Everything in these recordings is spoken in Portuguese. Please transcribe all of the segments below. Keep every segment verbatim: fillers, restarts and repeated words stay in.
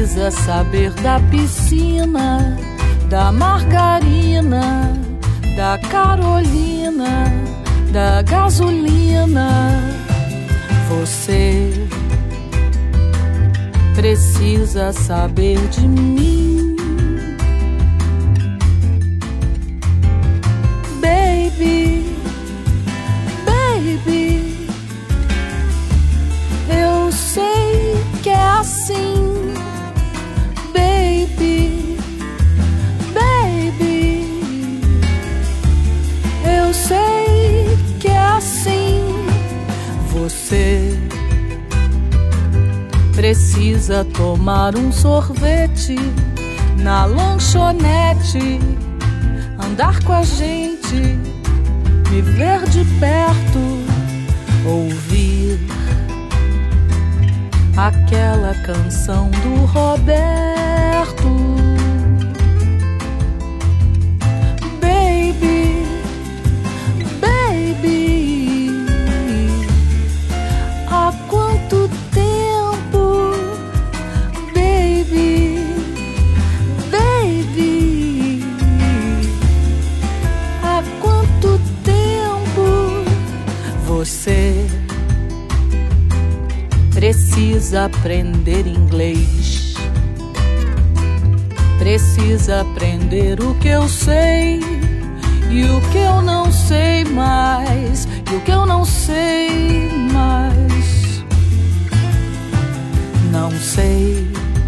precisa saber da piscina, da margarina, da Carolina, da gasolina. Você precisa saber de mim, baby, baby. Eu sei que é assim, baby, baby. Eu sei que é assim. Você precisa tomar um sorvete na lanchonete, andar com a gente, me ver de perto, ouvir aquela canção do Roberto. Baby, baby, há quanto tempo, baby, baby, há quanto tempo. Você precisa aprender inglês, precisa aprender o que eu sei e o que eu não sei mais, e o que eu não sei mais. Não sei,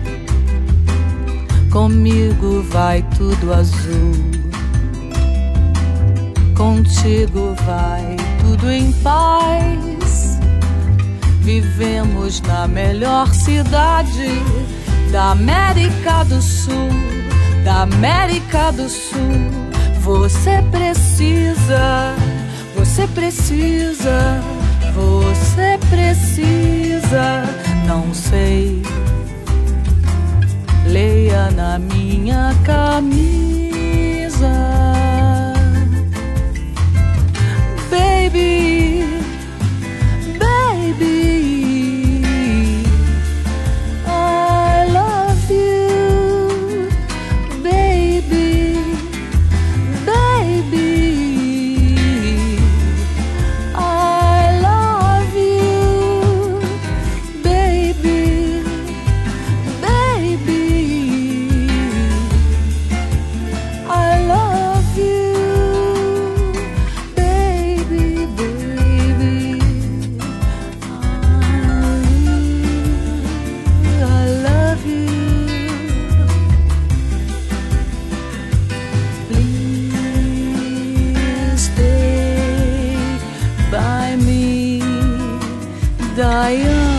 comigo vai tudo azul, contigo vai tudo em paz. Vivemos na melhor cidade da América do Sul, da América do Sul. Você precisa, você precisa, você precisa. Não sei, leia na minha camisa, baby, baby. Diana.